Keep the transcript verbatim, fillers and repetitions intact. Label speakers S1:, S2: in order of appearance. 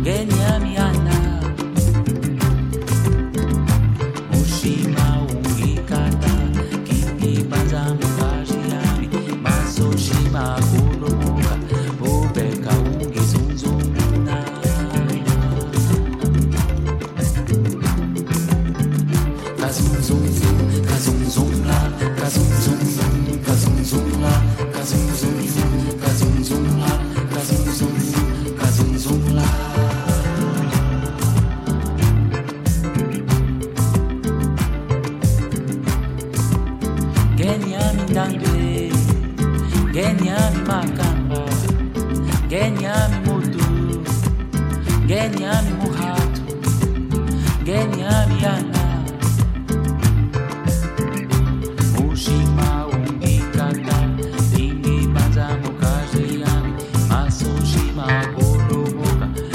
S1: genyami ana mushima ungikata kingi banza mukaji yami masoshima kulomoka ubeka ungizunzumuna kazunzunzu kazunzumla kazunzunzu kazunzumla kazunzunzu kazunzumla kazunzunzu kazunzumla genyami ndangwe genyami makamba genyami mutu genyami muhatu genyami yana